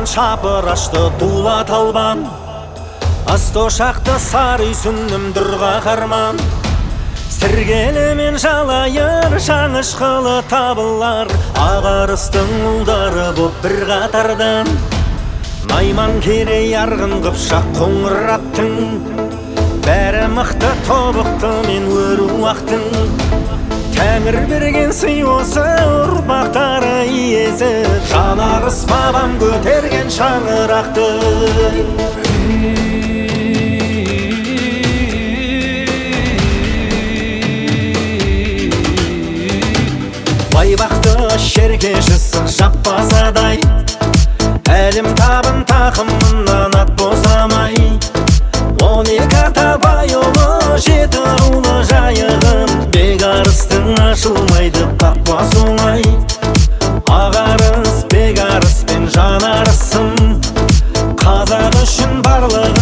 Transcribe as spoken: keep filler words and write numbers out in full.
шапырашты дулат албан, астошақты сары сүннім дұрға қарман. Сіргелі мен жалайыр жаңышқылы табылар, ағарыстың ұлдары боп бір қатардан. Найман керей арғын қыпшақ қоңыр аттың, бәрі мықты тобықты мен өру ақтың. Тәңір берген сый осы ұрпақтары иесі, жанарыс бабам көтерген шаңырақты. Байбақты шеркеші сық жаппасадай, әлім табын тақымынан ат босамай. Он екі ата байұлы жеті ұлы жайығым, бекарыстың ашылмайды қақпас оңай. Ағарыс бекарыс пен жанарысым, қазақ үшін барлығы